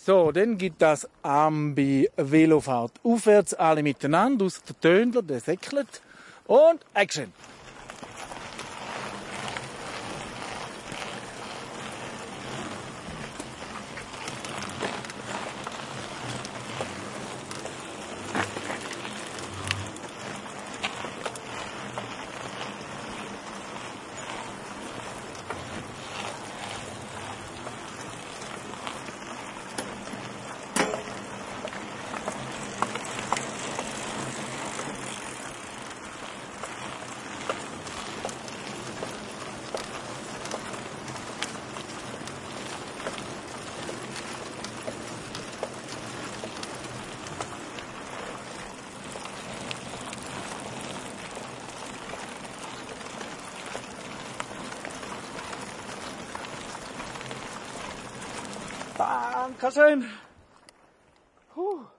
So, dann gibt das Ambi-Velofahrt. Aufwärts alle miteinander, aus der Tönler, der säckelt. Und Action! Dankeschön.